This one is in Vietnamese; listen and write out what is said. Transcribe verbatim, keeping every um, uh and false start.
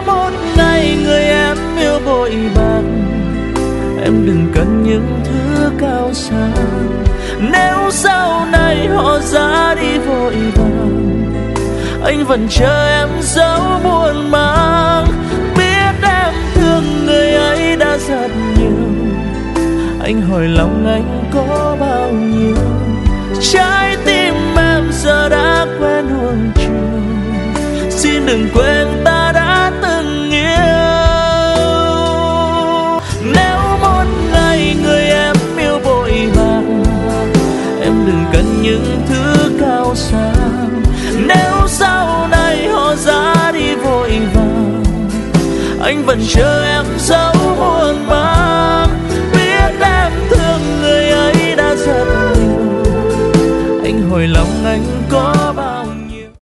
một ngày người em yêu vội vàng, em đừng cần những thứ cao xa. Nếu sau này họ ra đi vội vàng, anh vẫn chờ em dấu buồn mang. Biết em thương người ấy đã rất nhiều, anh hỏi lòng anh có bao nhiêu. Trái tim em giờ đã quen nuông chiều, xin đừng quên ta đã từng yêu. Nếu một ngày người em yêu vội vàng, em đừng cần những thứ cao xa. Nếu sau này họ ra đi vội vàng, anh vẫn chờ em